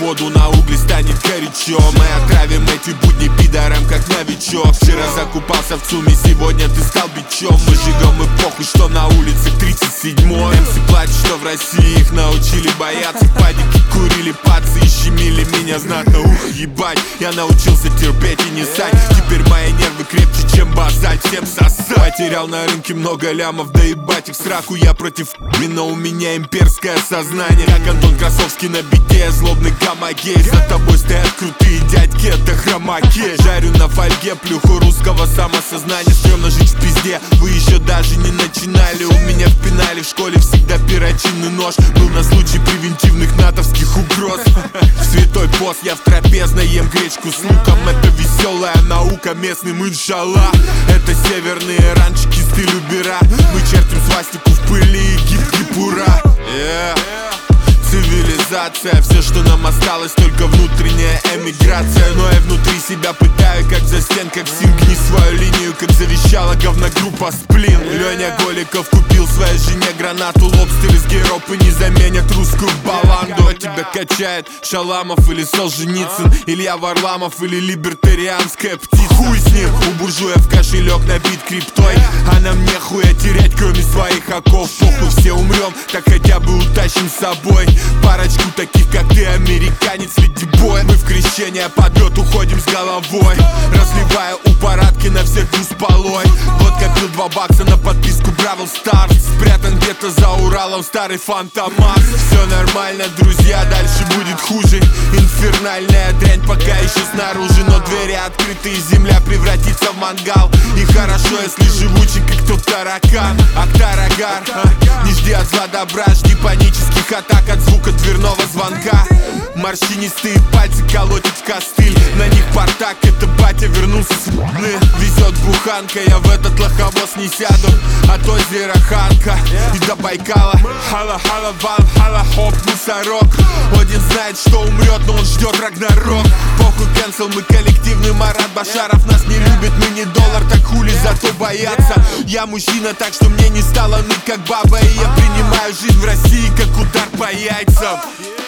воду на угли станет горячо. Мы отравим эти будни пидорам как новичок. Вчера закупался в ЦУМе, сегодня ты стал бичом. Мы жигом эпоху, что на улице 37-й. МС плачет, что в России их научили бояться. В падике курили пацы и щемили меня знатно. Ух, ебать, я научился терпеть и не ссать. Теперь мои нервы крепче, чем базаль, всем сосать. Потерял на рынке много лямов, да ебать их сраку. Я против но у меня имперское сознание. Как Антон Красовский на бите, злобный гамма-гей. За тобой стоят крутые дядьки, это хромаки. Жарю на фольге плюху русского самосознания. Стремно жить в пизде, вы еще даже не начинали. У меня в пенале в школе всегда перочинный нож. Был на случай превентивных натовских угроз. В святой пост я в трапезной ем гречку с луком. Это веселая наука местным иншаллах. Это северные ранчики, стиль убера. Мы чертим свастику в пыли и гип-гип ура. Цивилизация, все, что нам осталось, только внутренняя эмиграция. Но я внутри себя пытаю, как за стенкой в синг. Не свою линию, как завещала говногруппа Сплин. Леня Голиков купил своей жене гранату. Лобстер из Гейропы не заменят русскую баланду. А тебя качает Шаламов или Солженицын, Илья Варламов или либертарианская птица. Хуй с ним, у буржуев кошелек набит криптой, а нам нехуя терять, кроме своих оков. Похуй, все умрем, так хотя бы утащим с собой парочку таких, как ты, американец, леди-бой. Мы в крещение подрет уходим с головой, разливая у парадки на всех с полой. Вот копил $2 на подписку Бравл Старс. Спрятан где-то за Уралом старый Фантомас. Все нормально, друзья, дальше будет хуже. Инфернальная дрянь пока еще снаружи, но двери открыты и земля превратится в мангал. И хорошо, если живучий, как тот таракан. Актарагар, не жди от зла добра, жди панических атак от звука дверного звонка. Морщинистые пальцы колотят в костыль, на них портак, это батя вернулся с войны. Везет буханка, я в этот лоховоз не сяду. От озера Ханка и до Байкала. Хала-хала, ван, хала-хоп, мусорок. Один знает, что умрет, но он ждет Рагнарок. Похуй, кэнсел, мы коллективный Марат Башаров. Нас не любит, мы не доллар, так хули зато боятся. Я мужчина, так что мне не стало ныть как баба. И я принимаю жизнь в России, как удар по яйцам.